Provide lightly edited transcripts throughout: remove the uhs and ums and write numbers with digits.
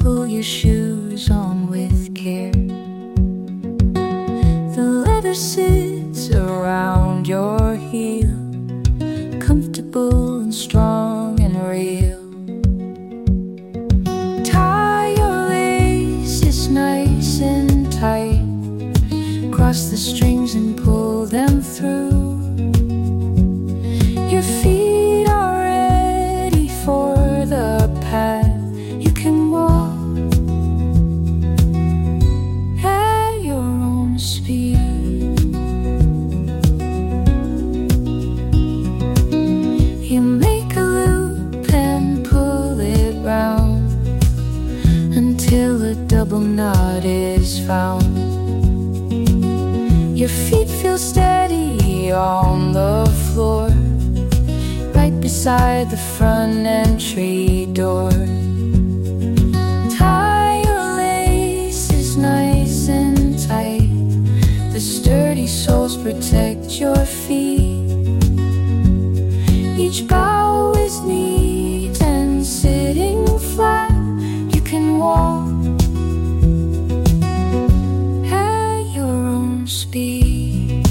pull your shoes on with care. The leather sits around your heel, comfortable and strong and real. Tie your laces nice and tight, cross the strings and pull them through. Your feet are ready for the path. You can walk at your own speed. You make a loop and pull it round until a double knot is found. Your feet feel steady on the floor, right beside the front entry door. Tie your laces nice and tight, the sturdy soles protect your feet. Each bow is neat and sitting flat. You can walk at your own speed.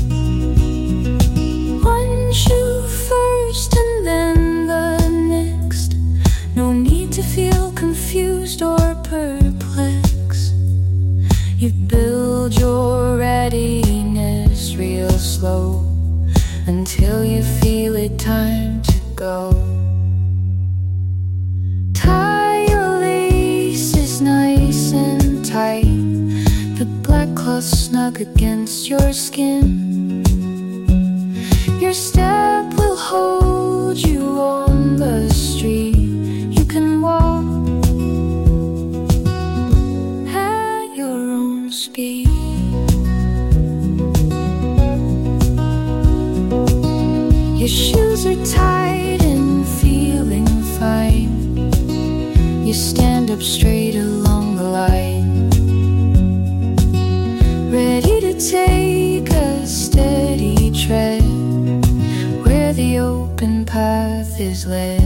One shoe first and then the next. No need to feel confused or perplexed. You build your readiness real slow until you feel it time to go. Tie your laces nice and tight, the black cloth snug against your skin. Your step will hold you on the street. You can walk at your own speed. Your shoes are tight and feeling fine. You stand up straight along the line, ready to take a steady tread where the open path is led.